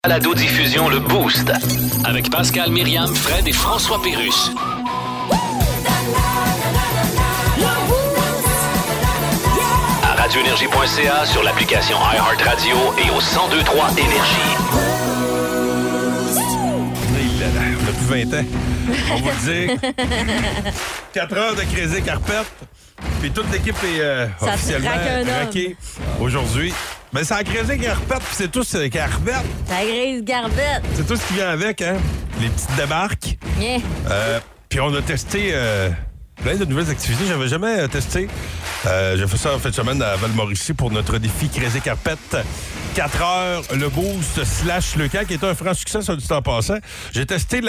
Balado-diffusion Le Boost avec Pascal, Myriam, Fred et François Pérusse. À radioénergie.ca, sur l'application iHeartRadio et au 1023 Énergie. On a plus 20 ans. On va vous dire 4 heures de Crazy Carpet. Puis toute l'équipe est officiellement raquée aujourd'hui. Mais c'est la Crazy Carpet, puis c'est tout ce Carpet. La grise garbette. C'est tout ce qui vient avec, hein? Les petites débarques. Yeah. Puis on a testé plein de nouvelles activités. J'avais jamais testé. J'ai fait ça en fin de semaine à Val-Mauricie pour notre défi Crazy Carpet. 4 heures, le boost / le camp, qui est un franc succès, ça, du temps passant. J'ai testé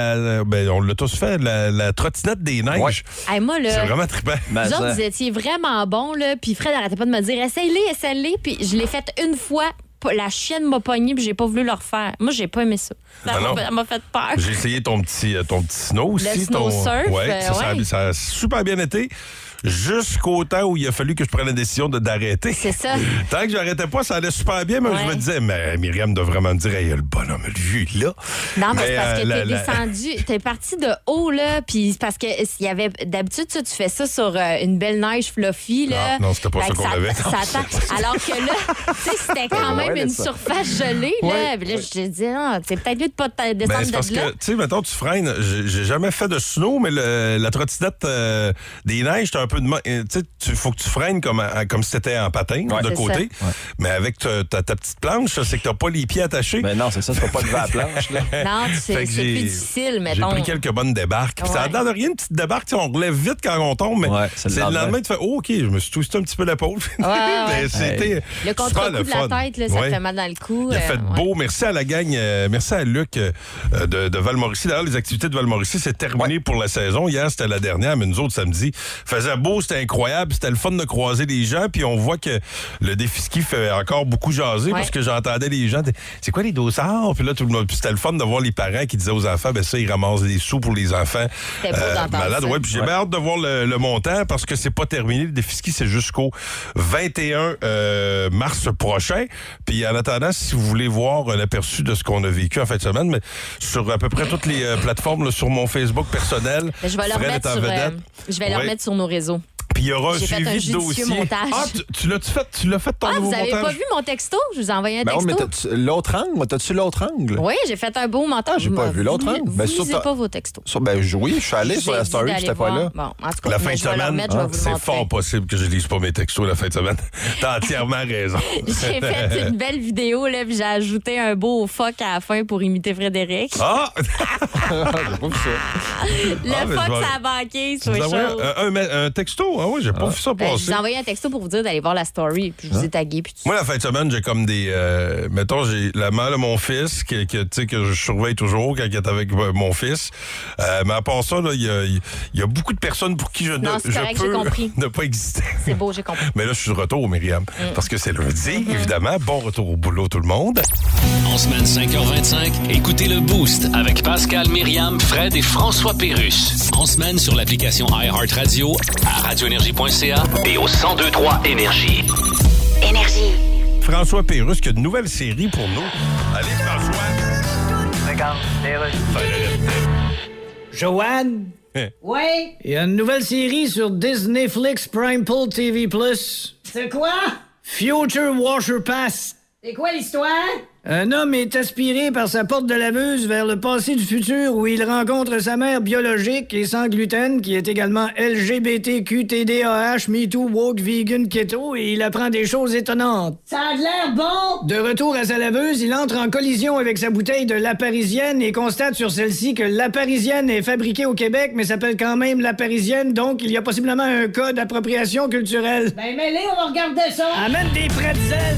on l'a tous fait, la trottinette des neiges. Ouais. Hey, moi, là, c'est vraiment trippant. Vous autres, vous étiez vraiment bons, là, puis Fred arrêtait pas de me dire « Essaye-les », puis je l'ai fait une fois. La chienne m'a pogné puis j'ai pas voulu le refaire. Moi, j'ai pas aimé ça. Ça m'a fait peur. J'ai essayé ton petit snow aussi. Le snow surf. Ouais, ça a super bien été. Jusqu'au temps où il a fallu que je prenne la décision d'arrêter. C'est ça. Tant que j'arrêtais pas, ça allait super bien, mais je me disais, mais Myriam doit vraiment me dire, hey, le bonhomme, lui, là. Non, mais c'est parce que t'es descendu, t'es parti de haut, là, puis c'est parce que il y avait, d'habitude, tu fais ça sur une belle neige fluffy, là. Non, c'était pas ça qu'on avait. Alors que là, tu sais, c'était quand même une surface gelée, là. Puis là, je te dis, c'est peut-être mieux de pas descendre de parce là. que, tu sais, mettons, tu freines. J'ai jamais fait de snow, mais la trottinette des neiges, t'as un peu de... Tu sais, faut que tu freines comme si c'était en patin, de côté. Ouais. Mais avec ta petite planche, c'est que t'as pas les pieds attachés. Mais non, c'est ça, tu peux pas lever la planche, là. Non, c'est plus difficile, mettons. J'ai pris quelques bonnes débarques. Ça a l'air de rien, une petite débarque. On relève vite quand on tombe, mais c'est le lendemain, tu fais, OK, je me suis twisté un petit peu l'épaule. C'était le contre-coup de la tête, là, ça te fait mal dans le cou. Il a fait beau. Merci à la gang. Merci à Luc de Val-Mauricie. D'ailleurs, les activités de Val-Mauricie, c'est terminé pour la saison. Hier, c'était la dernière, mais nous autres, samedi, faisait beau, c'était incroyable. C'était le fun de croiser les gens. Puis on voit que le défi ski fait encore beaucoup jaser parce que j'entendais les gens. C'est quoi les dossards? Puis là, tout le monde. Puis c'était le fun de voir les parents qui disaient aux enfants, ben ça, ils ramassent des sous pour les enfants. C'était beau d'entendre malade. ça. Ouais, puis j'ai bien hâte de voir le montant parce que c'est pas terminé. Le défi ski, c'est jusqu'au 21 mars prochain. Puis en attendant, si vous voulez voir l'aperçu de ce qu'on a vécu en fin de semaine, mais sur à peu près toutes les plateformes, là, sur mon Facebook personnel, je vais le remettre sur nos réseaux. Puis il y aura un suivi de dossier. Montage. Ah, tu l'as fait ton nouveau montage? Vous avez pas vu mon texto? Je vous ai envoyé un texto. Mais t'as-tu l'autre angle? T'as-tu l'autre angle? Oui, j'ai fait un beau montage. J'ai pas vu l'autre angle. Vous lisez pas vos textos. Oui, je suis allé sur la story, j'étais pas là. Bon, en tout cas, la fin de semaine, c'est fort possible que je lise pas mes textos la fin de semaine. T'as entièrement raison. J'ai fait une belle vidéo, là, puis j'ai ajouté un beau fuck à la fin pour imiter Frédéric. Ah! J'ai pas vu ça. Le fuck, ça a manqué, c'est chaud. Un texto? Ah oui, j'ai pas vu ça passer. Je vous ai envoyé un texto pour vous dire d'aller voir la story, puis je vous ai tagué. Puis moi, la fin de semaine, j'ai comme des... mettons, j'ai la mère de mon fils que je surveille toujours quand il est avec mon fils. Mais à part ça, il y a beaucoup de personnes pour qui je peux ne pas exister. C'est beau, j'ai compris. Mais là, je suis de retour, Myriam. Parce que c'est lundi, évidemment. Bon retour au boulot, tout le monde. En semaine 5h25, écoutez le Boost avec Pascal, Myriam, Fred et François Pérusse. En semaine sur l'application iHeartRadio, à radioénergie.ca et au 1023 Énergie. Énergie. François Pérusse qui a une nouvelle série pour nous. Allez, François. Regarde, Joanne? Oui? Il y a une nouvelle série sur Disney Flix Prime Pull TV+. C'est quoi? Future Washer Pass. C'est quoi l'histoire? Un homme est aspiré par sa porte de laveuse vers le passé du futur où il rencontre sa mère biologique et sans gluten qui est également LGBTQ-TDAH, MeToo, Woke, Vegan, Keto et il apprend des choses étonnantes. Ça a l'air bon! De retour à sa laveuse, il entre en collision avec sa bouteille de La Parisienne et constate sur celle-ci que La Parisienne est fabriquée au Québec mais s'appelle quand même La Parisienne, donc il y a possiblement un cas d'appropriation culturelle. Ben mêlé, on va regarder ça! Amène des pretzels!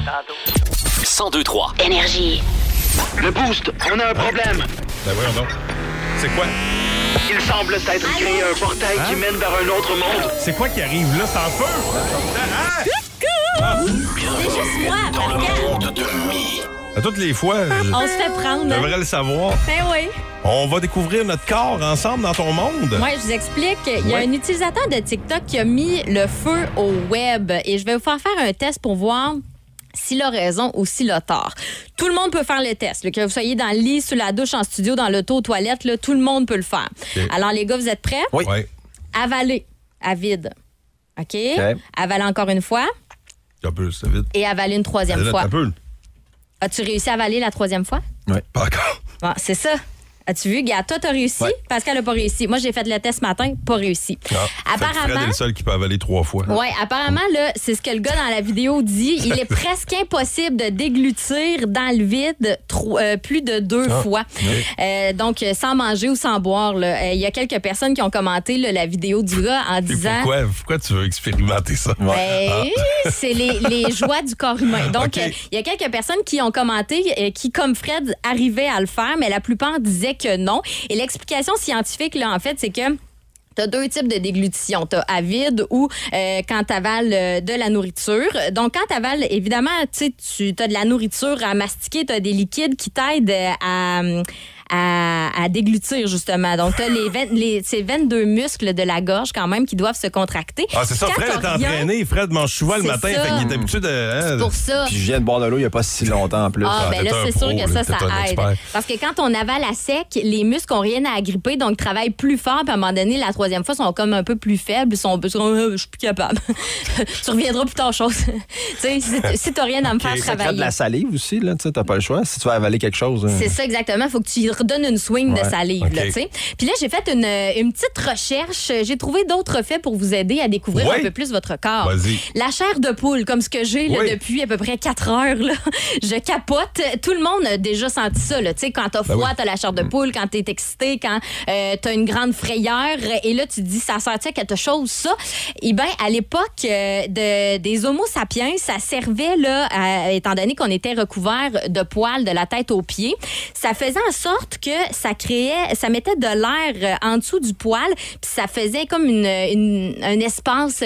1023 Énergie. Le Boost, on a un problème. Ben voyons donc. C'est quoi? Il semble s'être créé un portail qui mène vers un autre monde. C'est quoi qui arrive là? C'est en feu! C'est juste moi, dans le Pascal. monde de Mi. À toutes les fois, On se fait prendre. je devrais le savoir. Ben oui. On va découvrir notre corps ensemble dans ton monde. Moi, je vous explique. Il y a un utilisateur de TikTok qui a mis le feu au web. Et je vais vous faire un test pour voir s'il a raison ou s'il a tort. Tout le monde peut faire le test. Là, que vous soyez dans le lit, sous la douche, en studio, dans l'auto, aux toilettes, là, tout le monde peut le faire. Okay. Alors, les gars, vous êtes prêts? Oui. Avaler à vide. OK? Avaler encore une fois. Un peu, c'est vite. Et avaler une troisième fois. Un peu. As-tu réussi à avaler la troisième fois? Oui. Pas encore. Bon, c'est ça. As-tu vu? Gars, toi, t'as réussi. Pascal n'a pas réussi. Moi, j'ai fait le test ce matin, pas réussi. Apparemment. Fred est le seul qui peut avaler 3 fois. Oui, apparemment, là, c'est ce que le gars dans la vidéo dit. Il est presque impossible de déglutir dans le vide plus de 2 fois. Oui. Donc, sans manger ou sans boire. Il y a quelques personnes qui ont commenté là, la vidéo du gars en disant... Pourquoi tu veux expérimenter ça? C'est les joies du corps humain. Donc, il y a quelques personnes qui ont commenté qui, comme Fred, arrivaient à le faire, mais la plupart disaient que non. Et l'explication scientifique, là, en fait, c'est que tu as 2 types de déglutition. Tu as à vide ou quand tu avales de la nourriture. Donc, quand tu avales, évidemment, tu as de la nourriture à mastiquer, tu as des liquides qui t'aident à déglutir, justement. Donc, tu as ces 22 muscles de la gorge, quand même, qui doivent se contracter. Ah, c'est ça. Fred est entraîné. Fred mange souvent le matin. Fait qu'il est habitué de... C'est pour ça. Puis je viens de boire de l'eau il n'y a pas si longtemps en plus. Ben là, c'est sûr que ça aide. Parce que quand on avale à sec, les muscles n'ont rien à agripper, donc travaillent plus fort. Puis à un moment donné, la troisième fois, sont comme un peu plus faibles. Je suis plus capable. Tu reviendras plus tard, chose. Si tu n'as rien à me faire travailler. Ça crée de la salive aussi, là. Tu n'as pas le choix. Si tu vas avaler quelque chose. C'est ça, exactement. Il faut que tu redonnes une swing de salive. Là, puis là, j'ai fait une petite recherche. J'ai trouvé d'autres faits pour vous aider à découvrir un peu plus votre corps. Vas-y. La chair de poule, comme ce que j'ai là, depuis à peu près 4 heures. Là. Je capote. Tout le monde a déjà senti ça. Là. Quand t'as froid, t'as la chair de poule. Quand t'es excité, quand t'as une grande frayeur. Et là, tu te dis, ça sent quelque chose, ça. Eh bien, à l'époque des Homo sapiens, ça servait, là, étant donné qu'on était recouvert de poils de la tête aux pieds, ça faisait en sorte que ça mettait de l'air en dessous du poil, puis ça faisait comme un espace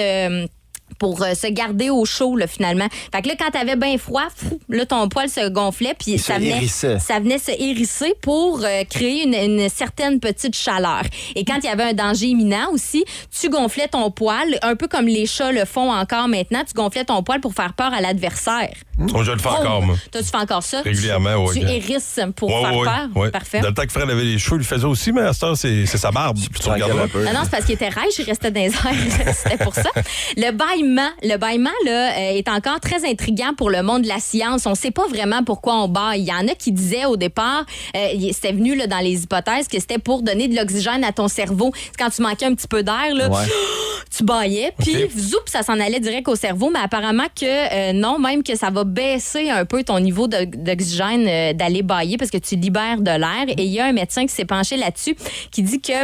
pour se garder au chaud, là, finalement. Fait que là, quand t'avais bien froid, là, ton poil se gonflait, puis ça venait se hérisser pour créer une certaine petite chaleur. Et quand il y avait un danger imminent aussi, tu gonflais ton poil, un peu comme les chats le font encore maintenant, tu gonflais ton poil pour faire peur à l'adversaire. Je le fais encore, moi. Toi, tu fais encore ça? Régulièrement, oui. Tu hérisses pour faire peur? Oui. Parfait. Dans le temps que Fred avait les cheveux, il le faisait aussi, mais à ce temps, c'est sa barbe. Tu regardes un peu. Non, c'est parce qu'il était rêche, il restait dans les airs. C'était pour ça. Le bâillement là, est encore très intriguant pour le monde de la science. On ne sait pas vraiment pourquoi on bâille. Il y en a qui disaient au départ, c'était venu là, dans les hypothèses, que c'était pour donner de l'oxygène à ton cerveau. C'est quand tu manquais un petit peu d'air, là, tu bâillais, puis zoup, ça s'en allait direct au cerveau. Mais apparemment que non, même que ça va baisser un peu ton niveau d'oxygène d'aller bâiller parce que tu libères de l'air. Et il y a un médecin qui s'est penché là-dessus qui dit que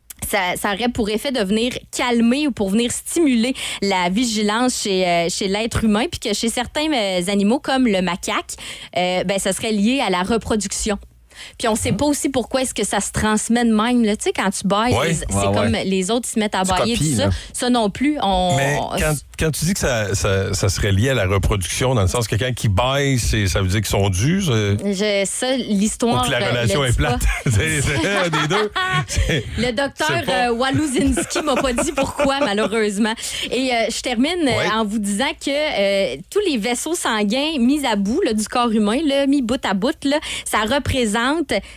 ça aurait pour effet de venir calmer ou pour venir stimuler la vigilance chez l'être humain, puis que chez certains animaux, comme le macaque, ça serait lié à la reproduction. Puis on sait pas aussi pourquoi est-ce que ça se transmet de même. Tu sais, quand tu bailles, c'est comme les autres se mettent à bailler, tout ça. Ça non plus. Mais quand tu dis que ça serait lié à la reproduction, dans le sens que quelqu'un qui baille, ça veut dire qu'ils sont dus? L'histoire... Ou que la relation est plate. C'est un des deux. Le docteur Waluzinski m'a pas dit pourquoi, malheureusement. Et je termine en vous disant que tous les vaisseaux sanguins mis à bout là, du corps humain, là, mis bout à bout, là, ça représente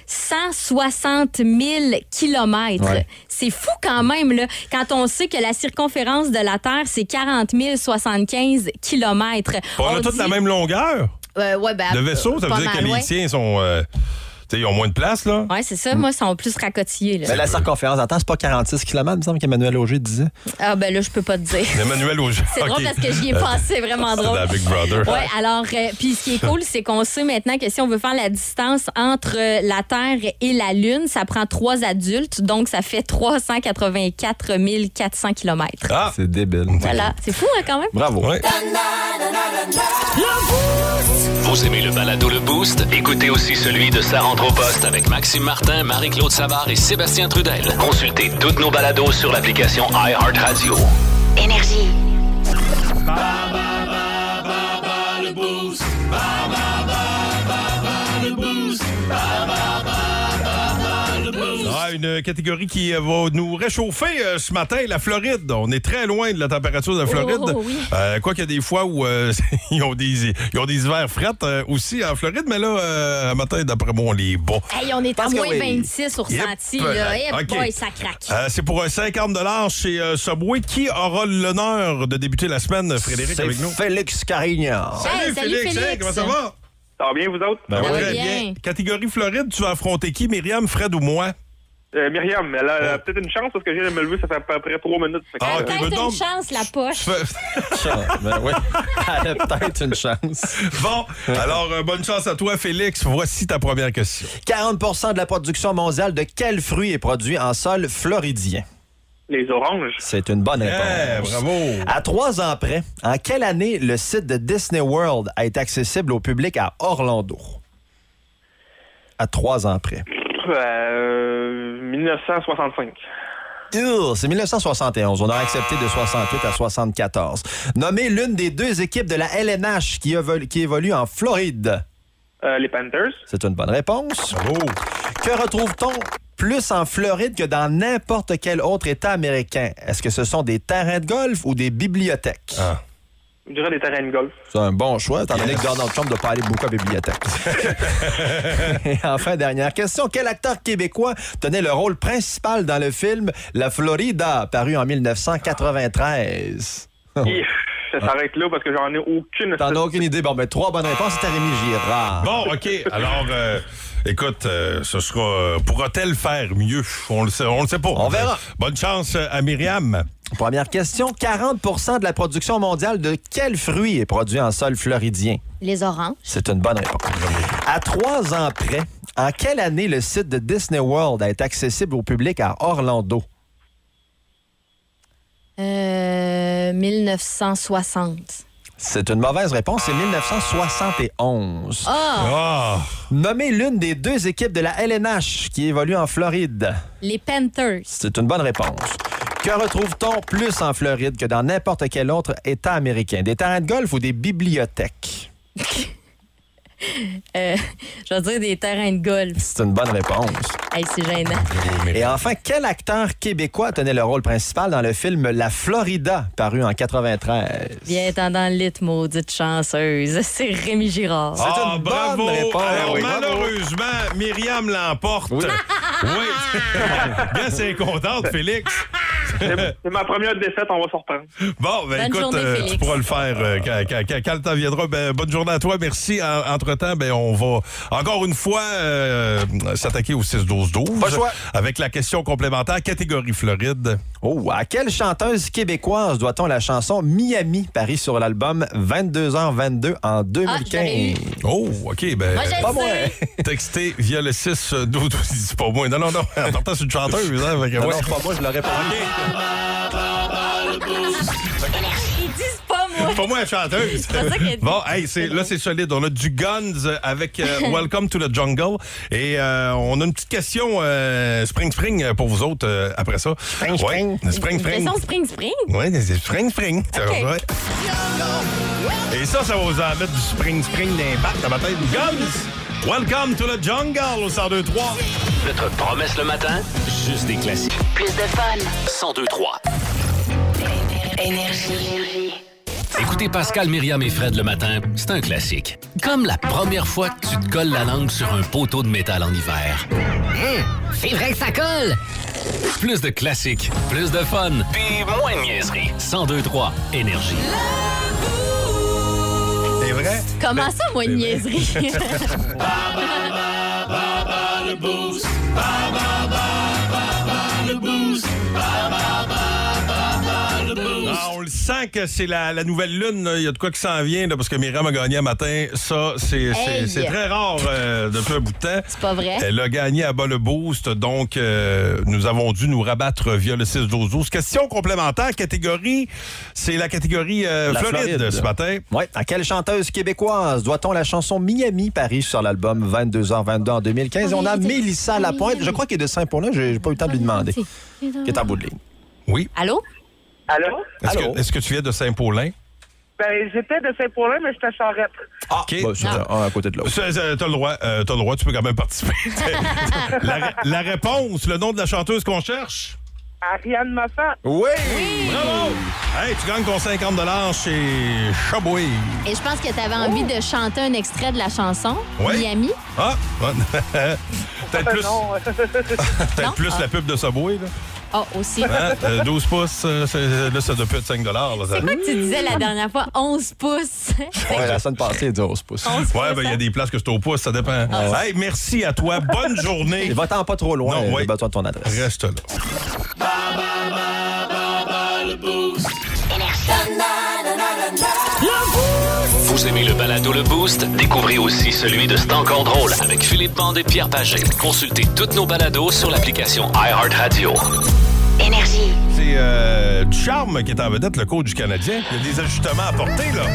160 000 kilomètres. C'est fou quand même, là, quand on sait que la circonférence de la Terre, c'est 40 075 kilomètres. On a toute la même longueur? Le vaisseau, ça veut dire que les tiens sont... ils ont moins de place, là. Oui, c'est ça. Moi, ils sont plus racotillés. Là. Mais la circonférence en temps, c'est pas 46 km, il me semble qu'Emmanuel Auger disait. Ah, ben là, je peux pas te dire. Emmanuel Auger. C'est drôle parce que j'y ai pensé, c'est vraiment drôle. C'est la Big Brother. Oui, alors, puis ce qui est cool, c'est qu'on sait maintenant que si on veut faire la distance entre la Terre et la Lune, ça prend 3 adultes, donc ça fait 384 400 km. Ah! C'est débile. Voilà, c'est fou, hein, quand même. Bravo. Ouais. Vous aimez le balado Le Boost? Écoutez aussi celui de Sa rentre au poste avec Maxime Martin, Marie-Claude Savard et Sébastien Trudel. Consultez toutes nos balados sur l'application iHeartRadio. Énergie. Le boost. Le boost. une catégorie qui va nous réchauffer ce matin, la Floride. On est très loin de la température de la Floride. Oh, oui. Quoi qu'il y a des fois où ils ont des hivers frettes aussi en Floride, mais là, un matin, d'après moi, on les bat. Hey, on est à Parce que moins oui. 26 au ressenti. Yep. Là. Hey, OK. boy, ça craque. C'est pour un 50 chez Subway. Qui aura l'honneur de débuter la semaine, Frédéric, C'est avec nous? Félix Carignan. Hey, salut, Félix. Hey, comment ça va? Ça va bien, vous autres? Ben Ça va Très bien. Catégorie Floride, tu vas affronter qui? Myriam, Fred ou moi? Myriam, elle a peut-être une chance parce que je viens de me lever, ça fait à peu près 3 minutes. Fait que, Ah, ok, Peut-être ben une donc- chance, la poche. Ben oui, elle a peut-être une chance. Bon, alors bonne chance à toi, Félix. Voici ta première question. 40 de la production mondiale de quel fruit est produit en sol floridien? les oranges. C'est une bonne réponse. Bravo. À 3 ans près, en quelle année le site de Disney World a été accessible au public à Orlando? À 3 ans près. 1965. C'est 1971. On a accepté de 68 à 74. Nommée l'une des 2 équipes de la LNH qui évolue en Floride. Les Panthers. C'est une bonne réponse. Bravo. Que retrouve-t-on plus en Floride que dans n'importe quel autre État américain? Est-ce que ce sont des terrains de golf ou des bibliothèques? Ah. Je dirais des terrains de golf. C'est un bon choix, étant donné que Donald Trump ne doit pas aller beaucoup à la bibliothèque. Et enfin, dernière question. Quel acteur québécois tenait le rôle principal dans le film La Florida, paru en 1993? Ça s'arrête là parce que j'en ai aucune... T'en as aucune idée? Bon, ben 3 bonnes réponses. C'était Rémi Girard. Bon, OK. Alors, écoute, ce sera... pourra-t-elle faire mieux? On le sait pas. On verra. Bonne chance à Myriam. Première question. 40 de la production mondiale de quel fruit est produit en sol floridien? Les oranges. C'est une bonne réponse. À 3 ans près, en quelle année le site de Disney World a été accessible au public à Orlando? 1960. C'est une mauvaise réponse, c'est 1971. Ah! Nommée l'une des 2 équipes de la LNH qui évolue en Floride. Les Panthers. C'est une bonne réponse. Que retrouve-t-on plus en Floride que dans n'importe quel autre État américain? Des terrains de golf ou des bibliothèques? Je vais dire des terrains de golf. C'est une bonne réponse. Hey, c'est gênant. Et enfin, quel acteur québécois tenait le rôle principal dans le film La Florida, paru en 93? Viens-t'en dans le lit, maudite chanceuse. C'est Rémi Girard. C'est une bonne bravo. réponse. Alors, Oui, bravo. malheureusement, Myriam l'emporte. Oui. Oui. Bien, c'est contente, Félix. C'est ma première défaite, on va se reprendre. Bon, ben Bonne écoute, journée, Félix. tu pourras le faire quand le temps viendra. Ben, bonne journée à toi. Merci. Entre-temps, ben, on va encore une fois s'attaquer au 6-12-12. Pas le choix. Avec la question complémentaire, catégorie Floride. Oh, à quelle chanteuse québécoise doit-on la chanson Miami, parie sur l'album 22h22 en 2015? Oh, OK. Ben, Moi, je Pas le moi. sais. textez via le 6-12-12. C'est pas moi. Non. En partant, c'est une chanteuse. Hein, fait que, Non, ouais. non, c'est pas moi, je l'aurais pas dit. Ils disent pas moi. Pas moi la chanteuse. pas ça qu'elle dit. Bon, hey, là, c'est solide. On a du Guns avec Welcome to the Jungle. Et on a une petite question Spring pour vous autres après ça. Spring. Ouais, Spring. Une question spring. Oui, c'est Spring. Ça OK. va, ouais. Et ça va vous en mettre du Spring d'un bac dans ma tête. Guns! Welcome to the Jungle au 102.3. Notre promesse le matin, juste des classiques. Plus de fun. 102.3. Énergie. Écouter Pascal, Myriam et Fred le matin, c'est un classique. Comme la première fois que tu te colles la langue sur un poteau de métal en hiver. C'est vrai que ça colle. Plus de classiques, plus de fun, puis moins de niaiserie. 102.3 Énergie. C'est vrai? Comment ça, moi, une niaiserie? Ah, on le sent que c'est la nouvelle lune. là. Il y a de quoi qui s'en vient là, parce que Myriam a gagné un matin. Ça, c'est très rare depuis un bout de temps. C'est pas vrai. Elle a gagné à bas le boost, donc nous avons dû nous rabattre via le 6-12-12. Question complémentaire, catégorie, c'est la catégorie Floride ce matin. Oui. À quelle chanteuse québécoise doit-on la chanson Miami, parie sur l'album 22h22 en 2015? On a Mélissa Lapointe. Je crois qu'elle est de Saint-Paulin. J'ai pas eu le temps de lui demander. Qui est en bout de ligne. Oui. Allô? Allô? Est-ce Allô? que tu viens de Saint-Paulin? Ben, j'étais de Saint-Paulin, mais j'étais à Charette. Ah, OK. bah, c'est un à côté de l'autre. T'as le droit, tu peux quand même participer. la réponse, le nom de la chanteuse qu'on cherche? Ariane Moffat. Oui! Bravo! Hey, tu gagnes ton 50 $ chez Chaboué. Et je pense que tu avais envie de chanter un extrait de la chanson, Ouais. Miami. Ah! Peut-être plus, Non. Non? plus la pub de Subway, là. Ah, aussi. Hein? 12 pouces, là, ça doit plus être 5 $. Là, C'est quoi que tu disais la dernière fois? 11 pouces. Ouais, la semaine passée, il dit 11 pouces. 11 pouces, Ouais, ben il y a des places que c'est au pouce, ça dépend. Hey, merci à toi. Bonne journée. Et va-t'en pas trop loin, Non, ouais. j'ai besoin de ton adresse. Reste là. Vous aimez le balado Le Boost? Découvrez aussi celui de C'est encore drôle avec Philippe Bande et Pierre Pagé. Consultez toutes nos balados sur l'application iHeartRadio. Énergie. C'est du charme qui est en vedette, le coach du Canadien. Il y a des ajustements à apporter, là.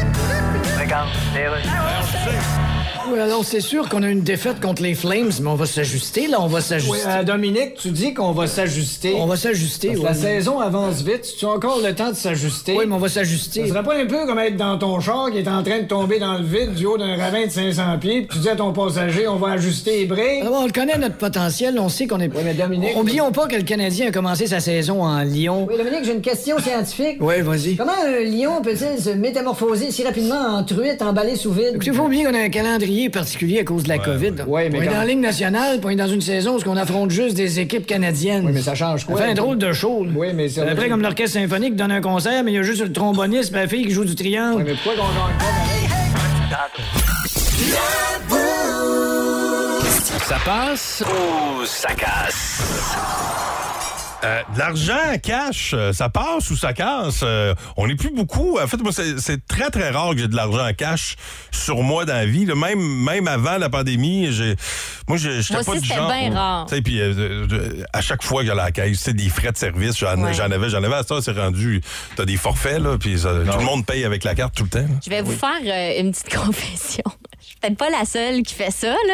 Oui, alors c'est sûr qu'on a une défaite contre les Flames, mais on va s'ajuster, là, on va s'ajuster. Oui, Dominique, tu dis qu'on va s'ajuster. On va s'ajuster, Parce que oui. la saison avance vite. Tu as encore le temps de s'ajuster. Oui, mais on va Ce s'ajuster. serait pas un peu comme être dans ton char qui est en train de tomber dans le vide du haut d'un ravin de 500 pieds, puis tu dis à ton passager, on va ajuster les breaks. Alors, on le connaît, notre potentiel, on sait qu'on est... Oui, mais Dominique... Oublions pas que le Canadien a commencé sa saison en Lyon. Oui, Dominique, j'ai une question scientifique. Oui, vas-y. Comment un lion peut-il se métamorphoser si rapidement en truite emballée sous vide? Il faut oublier qu'on a un calendrier particulier à cause de la COVID. Ouais, mais on est quand- dans la Ligue nationale, puis on est dans une saison où on affronte juste des équipes canadiennes. Oui, mais ça change quoi? Ça fait un drôle de show. là. Oui, mais ça... C'est après comme l'orchestre symphonique donne un concert, mais il y a juste le tromboniste et la fille qui joue du triangle. Oui, mais pourquoi qu'on gagne pas pareil? Ça passe ou ça casse? De l'argent cash, ça passe ou ça casse? On n'est plus beaucoup. En fait, moi, c'est très, très rare que j'ai de l'argent cash sur moi dans la vie. Là. Même avant la pandémie, j'étais Moi pas aussi, du c'était genre... bien rare. Tu sais, puis à chaque fois que j'allais à la caisse, des frais de service, j'en avais. À ça, c'est rendu... T'as des forfaits, là, puis tout le monde paye avec la carte tout le temps. Là. Je vais vous faire une petite confession. Je suis peut-être pas la seule qui fait ça, là,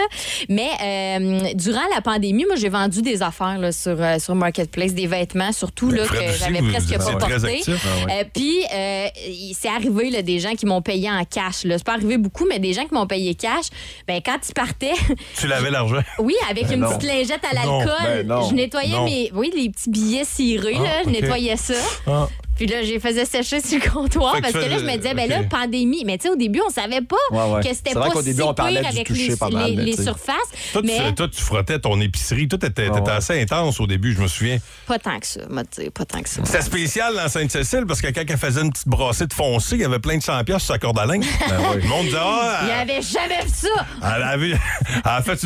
mais durant la pandémie, moi, j'ai vendu des affaires là, sur Marketplace, des vêtements surtout là, Fred que aussi, j'avais vous presque êtes pas très portés. actif. Puis, c'est arrivé là, des gens qui m'ont payé en cash. Là. C'est pas arrivé beaucoup, mais des gens qui m'ont payé cash, ben quand ils partaient... Tu lavais l'argent? Oui, avec une non. petite lingette à Non, l'alcool. ben non. Je nettoyais les petits billets cirés, là, je ok. nettoyais ça. Ah. Puis là, j'ai faisais sécher sur le comptoir Fait que parce que là, je me disais, ben là, ok. pandémie. Mais tu sais, au début, on savait pas Ouais. que c'était C'est vrai pas qu'au si début, on parlait pire du avec toucher pas mal, mais les tu sais. surfaces. Toi, mais tu frottais ton épicerie. Tout était assez intense au début, je me souviens. pas tant que ça, moi, tu sais, pas tant que ça. C'était spécial dans Sainte-Cécile parce que quand elle faisait une petite brassée de foncé, il y avait plein de 100$ sur sa corde à linge. Le monde disait, Il avait jamais vu ça! elle a fait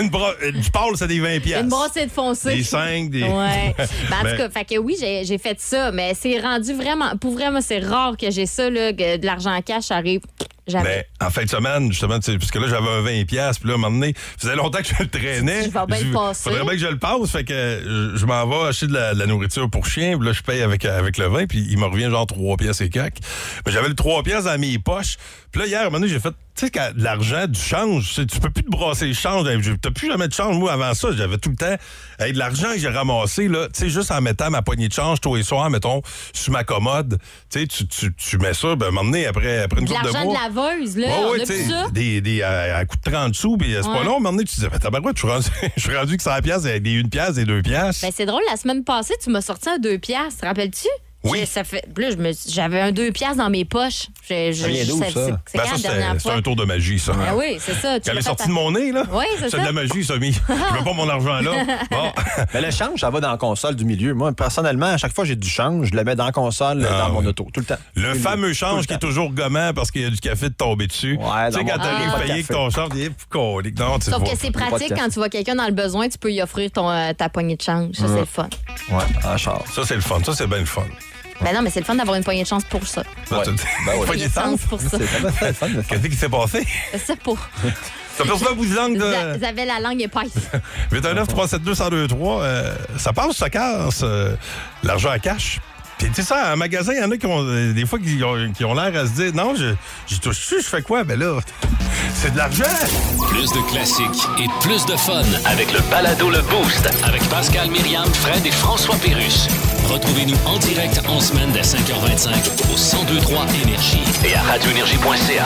du pâle, c'est des 20$. Une brassée de foncé. Des 5, des... Ouais. Ben, en Mais- tout cas, fait que oui, j'ai fait ça, mais c'est rendu vraiment. Pour vraiment, c'est rare que j'ai ça, là, que de l'argent en cash arrive. Jamais. Mais en fin de semaine, justement, parce que là, j'avais un 20$, puis là, à un moment donné, ça faisait longtemps que je le traînais. Je vais bien le passer. Faudrait bien que je le passe, fait que je m'en vais acheter de la nourriture pour chien, puis là, je paye avec le vin, puis il me revient genre 3$ et quelques. Mais j'avais le 3$ dans mes poches. Puis là, hier, à un moment donné, j'ai fait, tu sais, de l'argent, du change, tu peux plus te brasser le change. T'as plus jamais de change. Moi, avant ça, j'avais tout le temps de l'argent que j'ai ramassé, là, tu sais, juste en mettant ma poignée de change tous les soirs, mettons, sur ma commode. Tu sais, tu mets ça, ben, à un moment donné, après une De couple de l'argent mois. de laveuse, là. Ouais, on ouais, a tu plus sais, ça. à coup de 30 sous, puis c'est pas Ouais. long. À un moment donné, tu te dis, tabarouette, je suis rendu que 100$, des 1$, des 2$. Ben, c'est drôle, la semaine passée, tu m'as sorti un 2$, te rappelles-tu? Oui. Ça fait. Là, j'avais un 2$ dans mes poches. vient d'où, ça? C'est Ben, quand ça, la dernière c'est fois? un tour de magie, ça. Ah oui, c'est ça. Tu Elle l'as est fait sortie à- de mon nez, là. Oui, c'est C'est ça. de la magie, ça, mis. Je veux pas mon argent là. Bon. Mais le change, ça va dans la console du milieu. Moi, personnellement, à chaque fois que j'ai du change, je le mets dans la console, dans mon auto, tout le temps. Le fameux change qui est toujours gommant parce qu'il y a du café de tomber dessus. Ouais, Tu sais, dans quand mon- t'arrives pas de payé avec café. ton change, il est colique. Non, tu Sauf vois. que c'est pas de pratique café. quand tu vois quelqu'un dans le besoin, tu peux y offrir ta poignée de change. Ça, c'est le fun. Ouais, en char. Ça, c'est le fun. Ça, c'est bien le fun. Ben non, mais c'est le fun d'avoir une poignée de chance pour ça. Ça, Ouais. tu- Ben ouais. Pas Poignée de de chance sens. pour ça. C'est fun, le fun. Qu'est-ce qui s'est passé? C'est pas. T'as perçu un bout de langue de... Vous avez la langue épaisse. 819-372-1023, ça passe, ça casse. L'argent à cash. Puis, tu sais, ça, en magasin, il y en a qui ont, des fois, qui ont l'air à se dire, non, j'y touche-tu, je fais quoi? Ben là, c'est de l'argent! Plus de classiques et plus de fun avec le balado Le Boost avec Pascal, Myriam, Fred et François Pérusse. Retrouvez-nous en direct en semaine dès 5h25 au 1023 Énergie et à radioénergie.ca.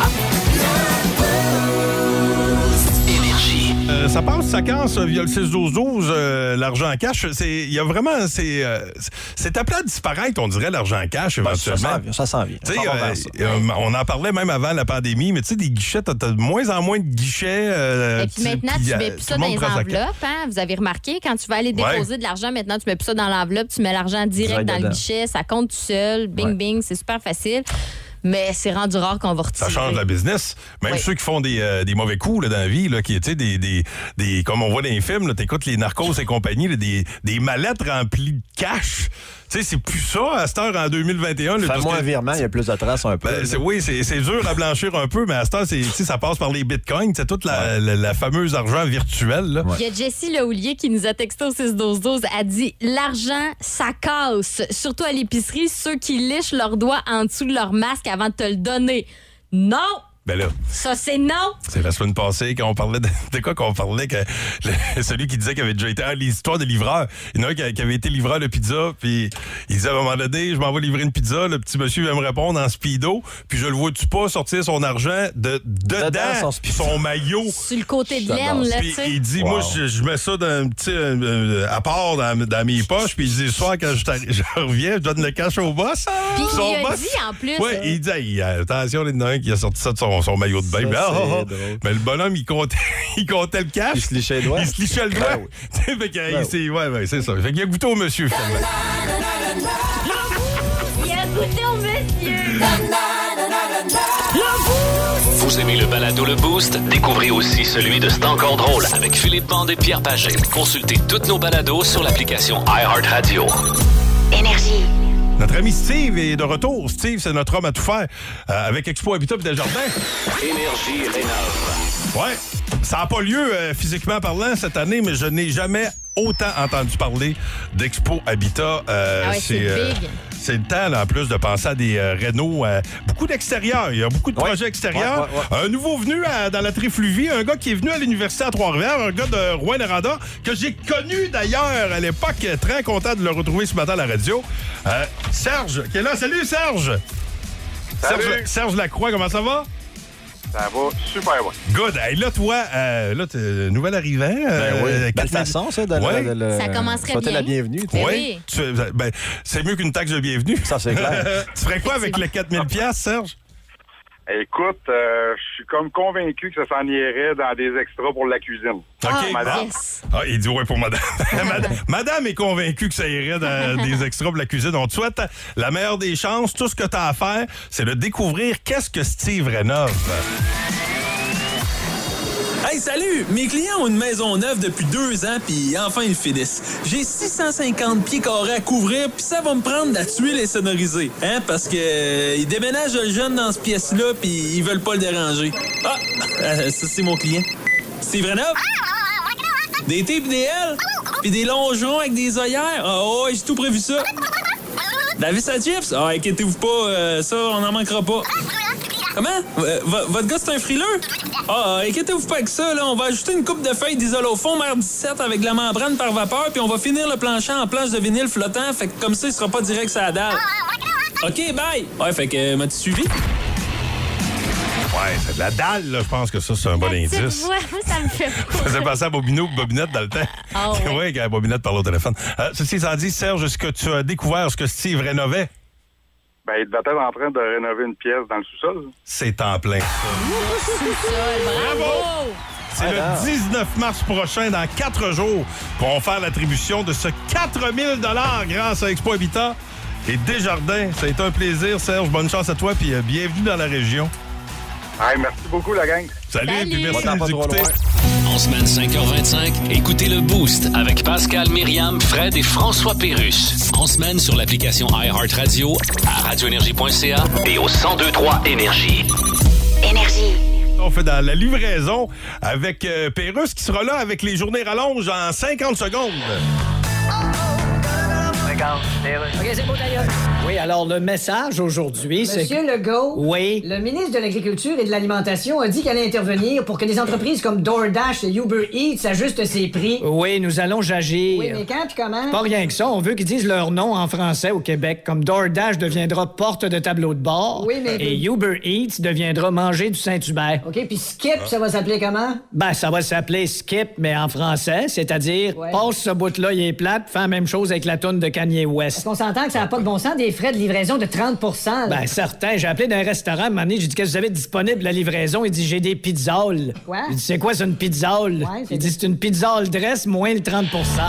Énergie. Ça passe, ça casse via le 6-12-12, l'argent en cash. Il y a vraiment... C'est appelé à disparaître, on dirait, l'argent en cash, éventuellement. Ça s'en vient. On en parlait même avant la pandémie, mais tu sais, des guichets, t'as de moins en moins de guichets. Et puis maintenant, tu mets plus ça dans les enveloppes. Hein? Vous avez remarqué, quand tu vas aller déposer de l'argent, maintenant, tu mets plus ça dans l'enveloppe, tu mets l'argent direct dans le guichet, ça compte tout seul, bing, bing, c'est super facile. Mais c'est rendu rare qu'on va retirer. Ça change la business. Même ceux qui font des mauvais coups là, dans la vie, là, qui, tu sais, des comme on voit dans les films, t'écoutes les narcos et compagnie, là, des mallettes remplies de cash. Tu sais, c'est plus ça à cette heure en 2021. Fais-moi un virement, il y a plus de traces un peu. C'est dur à blanchir un peu, mais à cette heure, ça passe par les bitcoins. C'est toute la fameuse argent virtuel. Là. Il y a Jessie Lahoulier qui nous a texté au 6-12-12. A dit « L'argent, ça casse. Surtout à l'épicerie, ceux qui lichent leurs doigts en dessous de leur masque avant de te le donner. » Non! Ben là. Ça, c'est non! C'est la semaine passée qu'on parlait de quoi qu'on parlait que celui qui disait qu'il avait déjà été l'histoire de livreur. Il y en a un qui avait été livreur de pizza, puis il disait à un moment donné, je m'en vais livrer une pizza, le petit monsieur vient me répondre en speedo, puis je le vois-tu pas sortir son argent dedans son maillot. Sur le côté de l'aine, là, tu sais. Il dit, moi, je mets ça dans un petit à part dans mes poches, puis il dit, le soir, quand je reviens, je donne le cash au boss. Puis il a dit, en plus... Oui, il dit, attention, il y en a un qui a sorti ça de son maillot de bain. Mais le bonhomme, il comptait le cash. Il se lichait le doigt. Il se lichait le doigt. C'est ça. Fait qu'il a goûté au monsieur, finalement. Il a goûté au monsieur. Vous aimez le balado Le Boost? Découvrez aussi celui de C'est encore drôle avec Philippe Bande et Pierre Pagé. Consultez toutes nos balados sur l'application iHeartRadio. Énergie. Notre ami Steve est de retour. Steve, c'est notre homme à tout faire avec Expo Habitat et Desjardins. Énergie rénove. Ouais, ça n'a pas lieu physiquement parlant cette année, mais je n'ai jamais autant entendu parler d'Expo Habitat. C'est big. C'est le temps, là, en plus, de penser à des rénaux. Beaucoup d'extérieurs. Il y a beaucoup de projets extérieurs. Un nouveau venu dans la Trifluvie, un gars qui est venu à l'Université à Trois-Rivières, un gars de Rouyn-Noranda, que j'ai connu d'ailleurs à l'époque. Très content de le retrouver ce matin à la radio. Serge, qui est là. Salut, Serge! Salut! Serge Lacroix, comment ça va? Ça va super bien. Good. Hey, là, toi, t'es nouvel arrivant. Belle façon, ça, ça commencerait souhaiter bien. la bienvenue. Oui. C'est mieux qu'une taxe de bienvenue. Ça, c'est clair. Tu ferais quoi avec les 4000 $, Serge? Écoute, je suis comme convaincu que ça s'en irait dans des extras pour la cuisine. OK. Madame. Yes. Il dit oui pour madame. Madame est convaincue que ça irait dans des extras pour la cuisine. On te souhaite la meilleure des chances. Tout ce que tu as à faire, c'est de découvrir qu'est-ce que Steve rénove. Hey, salut! Mes clients ont une maison neuve depuis 2 ans, puis enfin ils finissent. J'ai 650 pieds carrés à couvrir, puis ça va me prendre de la tuile et sonoriser. Hein? Parce que ils déménagent le jeune dans cette pièce-là, puis ils veulent pas le déranger. Ah! Ça, c'est mon client. Steve rénove? Des T pis des L? Puis des longerons avec des œillères? Ah ouais, j'ai tout prévu ça. La vis à chips? Ah, inquiétez-vous pas, ça, on n'en manquera pas. Comment? Votre gars, c'est un frileux? Ah, inquiétez-vous pas avec ça, là. On va ajouter une coupe de feuilles d'isolofond R17 avec de la membrane par vapeur, puis on va finir le plancher en planche de vinyle flottant, fait que comme ça, il sera pas direct sur la dalle. OK, bye! Ouais, fait que m'as-tu suivi? Ouais, c'est de la dalle, là. Je pense que ça, c'est un bon indice. Ouais, ça me fait Ça faisait passer à Bobino et Bobinette dans le temps. Ah ouais. Oui, quand Bobinette parlait au téléphone. Ceci étant dit, Serge, est-ce que tu as découvert ce que Steve rénovait? Ben, il devait être en train de rénover une pièce dans le sous-sol. C'est en plein. Bravo! C'est le 19 mars prochain, dans 4 jours, qu'on va faire l'attribution de ce 4 000 $ grâce à Expo Habitat et Desjardins. Ça a été un plaisir, Serge. Bonne chance à toi, puis bienvenue dans la région. Hey, merci beaucoup, la gang. Salut. Puis merci On de pas nous trop écouter. loin. En semaine 5h25, écoutez le Boost avec Pascal, Myriam, Fred et François Pérusse. En semaine sur l'application iHeartRadio, à radioénergie.ca et au 1023 Énergie. Énergie. On fait dans la livraison avec Pérusse qui sera là avec les journées rallonges en 50 secondes. OK, c'est beau, d'ailleurs. Oui, alors le message aujourd'hui, c'est... Monsieur Legault, Oui? le ministre de l'Agriculture et de l'Alimentation a dit qu'elle allait intervenir pour que des entreprises comme DoorDash et Uber Eats ajustent ses prix. Oui, nous allons agir. Oui, mais quand puis comment? Pas rien que ça, on veut qu'ils disent leur nom en français au Québec, comme DoorDash deviendra porte de tableau de bord. Oui, mais- Et Uber Eats deviendra manger du Saint-Hubert. OK, puis Skip, ça va s'appeler comment? Ben, ça va s'appeler Skip, mais en français, c'est-à-dire Ouais. passe ce bout-là, il est plate, fais la même chose avec la toune de Kanye West. Est-ce qu'on s'entend que ça n'a pas de bon sens, des frais de livraison de 30 là? Ben, certain. J'ai appelé d'un restaurant, à un moment donné, j'ai dit, qu'est-ce que vous avez disponible la livraison? Il dit, j'ai des pizzoles. Quoi? Il dit, c'est quoi, c'est une pizzole? Ouais, c'est Il dit, c'est une pizzole dress moins le 30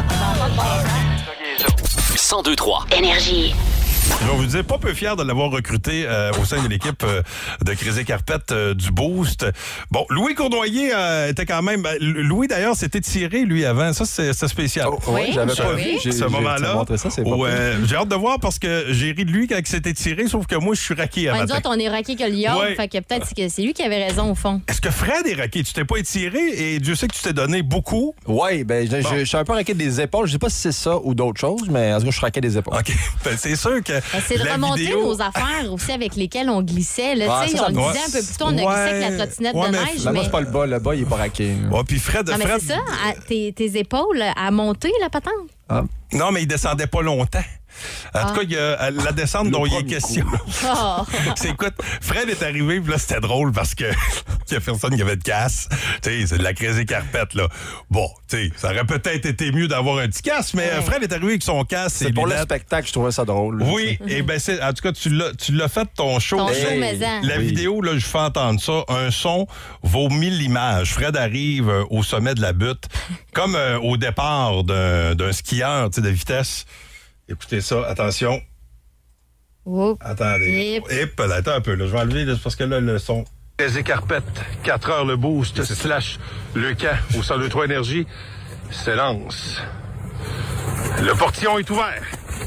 1023. Énergie. Je vais vous dire, pas peu fier de l'avoir recruté au sein de l'équipe de Crazy Carpet du Boost. Bon, Louis Cournoyer était quand même... Louis, d'ailleurs, s'était tiré, lui, avant. Ça, c'est spécial. Oui, j'avais pas oui. vu. J'ai Ce moment-là, montré ça, c'est pas où, pire. j'ai hâte de voir parce que j'ai ri de lui quand il s'était tiré, sauf que moi, je suis raqué à Ouais, nous matin. autres, on est raqués que le yacht, Ouais. fait que peut-être que c'est lui qui avait raison, au fond. Est-ce que Fred est raqué? Tu t'es pas étiré et Dieu sait que tu t'es donné beaucoup. Oui, ben, je suis un peu raqué des épaules. Je sais pas si c'est ça ou d'autres choses, mais en tout cas, je suis raqué des épaules. OK. Ben, c'est sûr que C'est de la remonter vidéo... nos affaires aussi avec lesquelles on glissait. Là, Ah, tu sais, ça, on le ouais. disait un peu plus tôt, on a glissé avec la trottinette Ouais, de mais neige. Ben, moi, mais... c'est pas le bas. Le bas, il est pas raqué. Ouais, puis Fred... Non, mais Fred... c'est ça, tes épaules à monter, la patente. Non, mais il descendait pas longtemps. En tout cas, il y a la descente dont il est question. Oh. C'est écoute, Fred est arrivé, puis là, c'était drôle parce que il y a personne qui avait de casse. Tu sais, c'est de la Crazy Carpet, là. Bon, tu sais, ça aurait peut-être été mieux d'avoir un petit casse, mais Fred est arrivé avec son casque, ses C'est pour le lunettes. spectacle, je trouvais ça drôle. Oui, et ben c'est en tout cas tu l'as fait ton show. Ton Et show maison. La Oui. vidéo là, je fais entendre ça, un son vaut 1000 images. Fred arrive au sommet de la butte comme au départ d'un skieur, tu sais, de vitesse. Écoutez ça, attention. Oups. Attendez. Yep. Là, attends un peu là, je vais enlever là, parce que là le son Crazy Carpet, 4 heures le boost slash le camp au 102.3 Énergie s'élance. Le portillon est ouvert.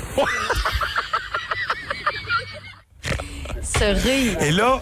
Ce rire. Et là...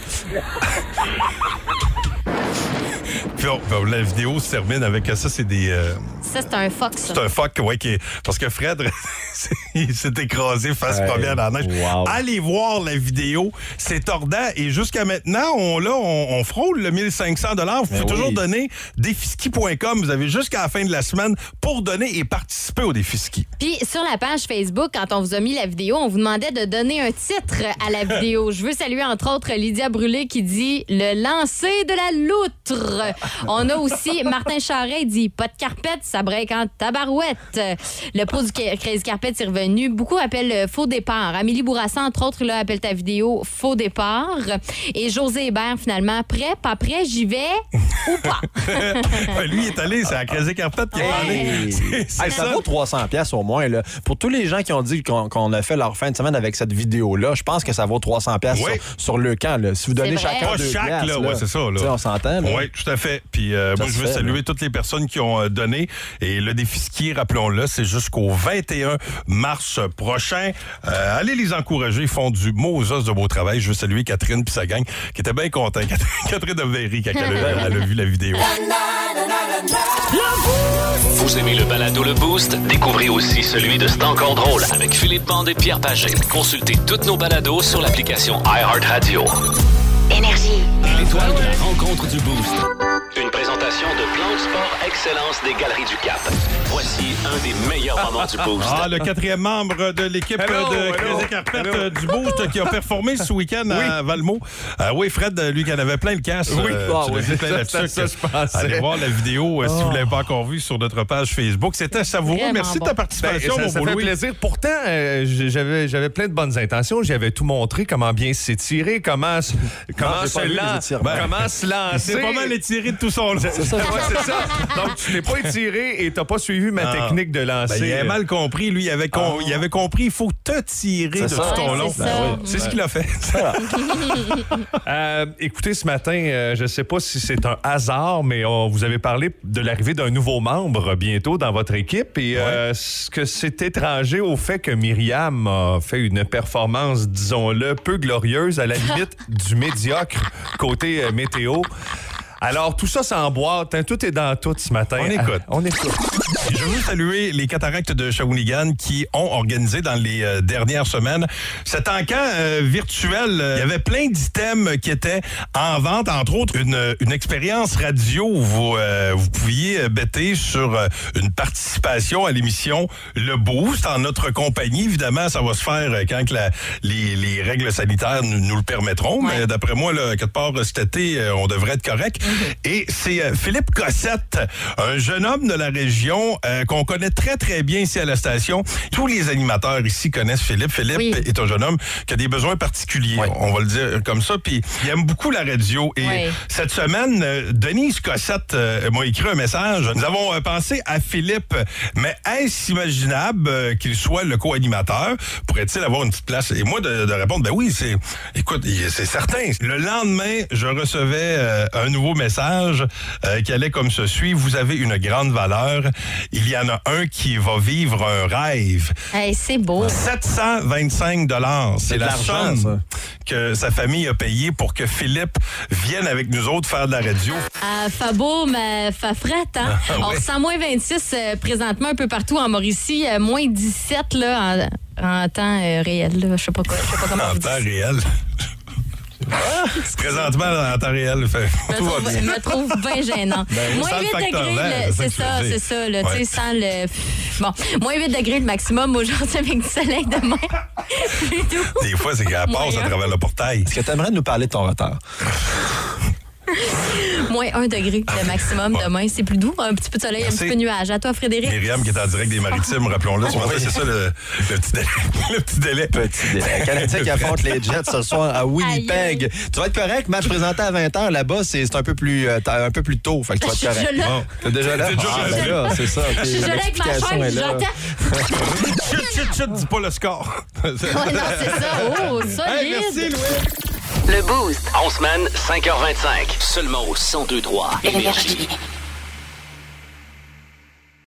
Puis la vidéo se termine avec ça, c'est des... Ça, c'est un fox. ça. c'est un fuck, ouais, parce que Fred, il s'est écrasé face Hey, première dans la neige. wow. Allez voir la vidéo, c'est tordant. Et jusqu'à maintenant, on frôle le 1500 $. Vous pouvez oui. toujours donner défiski.com. Vous avez jusqu'à la fin de la semaine pour donner et participer au défiski. Puis sur la page Facebook, quand on vous a mis la vidéo, on vous demandait de donner un titre à la vidéo. Je veux saluer entre autres Lydia Brûlé qui dit « Le lancer de la loutre ». On a aussi Martin Charret dit « Pas de carpette, ça break en tabarouette ». Le pro du Crazy Carpet est revenu. Beaucoup appellent faux départ. Amélie Bourassa, entre autres, là, appelle ta vidéo faux départ. Et José Hébert, finalement, prêt, pas prêt, j'y vais ou pas. Lui, il est allé, c'est la Crazy Carpet qui est allé. Hey. C'est Hey, ça ça. vaut 300$ au moins. Là. Pour tous les gens qui ont dit qu'on a fait leur fin de semaine avec cette vidéo-là, je pense que ça vaut 300$ Oui. sur le camp. Là. Si vous donnez C'est vrai. chacun Pas 2 chaque, piastres, là, ouais, c'est ça, là. Tu sais, on s'entend. là. Oui, tout à fait. Puis moi, je veux se fait, saluer là. toutes les personnes qui ont donné. Et le défi ski, rappelons-le, c'est jusqu'au 21 mars prochain. Allez les encourager. Ils font du Moses de beau travail. Je veux saluer Catherine puis sa gang qui était bien content. Catherine de Véry, quand elle a vu la vidéo. Vous aimez le balado Le Boost? Découvrez aussi celui de C'est encore drôle avec Philippe Bande et Pierre Pagé. Consultez toutes nos balados sur l'application iHeartRadio. Énergie. L'étoile de la rencontre du Boost. Une présentation de Plan de Sport Excellence des Galeries du Cap. Voici un des meilleurs moments du Boost. Ah, le quatrième membre de l'équipe de Crazy Carpet du Boost qui a performé ce week-end à Valmont. Oui, Fred, lui, qui en avait plein le casse. Oui. Tu l'as dit plein là-dessus. Ça, je pensais. Allez voir la vidéo si vous ne l'avez pas encore vue sur notre page Facebook. C'était savoureux. Vraiment Merci de ta bon. participation, Ben, mon ça beau fait Louis. plaisir. Pourtant, j'avais plein de bonnes intentions. J'avais tout montré, comment bien s'étirer, comment se j'ai pas vu les étirements. comment se lancer. C'est pas mal étiré de tout son long. C'est ça. Ouais, c'est ça. Donc, tu t'es pas étiré et t'as pas suivi ma technique de lancer. Ben, il a mal compris. Lui, il avait compris, il faut te tirer de C'est tout ça. ton Ouais, long. c'est ça. C'est ce qu'il a fait. Écoutez, ce matin, je ne sais pas si c'est un hasard, mais vous avez parlé de l'arrivée d'un nouveau membre bientôt dans votre équipe. Et ce que c'est étranger au fait que Myriam a fait une performance, disons-le, peu glorieuse, à la limite du médiocre côté météo. Alors, tout ça s'emboîte. Hein, tout est dans tout ce matin. On écoute. Je veux saluer les cataractes de Shawinigan qui ont organisé dans les dernières semaines cet encan virtuel. Il y avait plein d'items qui étaient en vente, entre autres une expérience radio où vous pouviez bêter sur une participation à l'émission Le Boost en notre compagnie. Évidemment, ça va se faire quand les règles sanitaires nous le permettront. Ouais. Mais d'après moi, là, quelque part cet été, on devrait être correct. Et c'est Philippe Cossette, un jeune homme de la région qu'on connaît très, très bien ici à la station. Tous les animateurs ici connaissent Philippe. Philippe est un jeune homme qui a des besoins particuliers, on va le dire comme ça. Puis il aime beaucoup la radio. Et cette semaine, Denise Cossette m'a écrit un message. Nous avons pensé à Philippe, mais est-ce imaginable qu'il soit le co-animateur? Pourrait-il avoir une petite place? Et moi, de répondre, ben oui, c'est certain. Le lendemain, je recevais un nouveau message qui allait comme ceci. Vous avez une grande valeur. Il y en a un qui va vivre un rêve. Hey, c'est beau. 725 $. C'est la somme que sa famille a payée pour que Philippe vienne avec nous autres faire de la radio. Fabo, mais frette, hein? On ressent moins 26 présentement un peu partout en Mauricie, moins 17 là, en temps réel. Là. Je sais pas comment en temps réel? Présentement, en temps réel, je me trouve bien gênant. Moins 8 degrés, c'est ça. Là, ouais. Sans le... Bon, moins 8 degrés le maximum aujourd'hui avec du soleil demain. Des fois, c'est qu'elle passe à travers le portail. Est-ce que tu aimerais nous parler de ton retard? Moins 1 degré le maximum demain. C'est plus doux. Un petit peu de soleil, un petit peu de nuage. À toi, Frédéric. Myriam qui est en direct des Maritimes, rappelons-le. C'est ça le petit délai. Petit délai. Canadien qui affronte les Jets ce soir à Winnipeg. Aïe. Tu vas être correct. Match présenté à 20h. Là-bas, c'est un peu plus tôt. Fait que tu vas être correct. T'es déjà là? Là, c'est ça. Je suis déjà là avec ma chaise. J'attends. Chut, dis pas le score. Non, c'est ça. Oh, solide. Hey, merci, Louis. Le Boost. En semaine, 5h25. Seulement au 102.3 Énergie.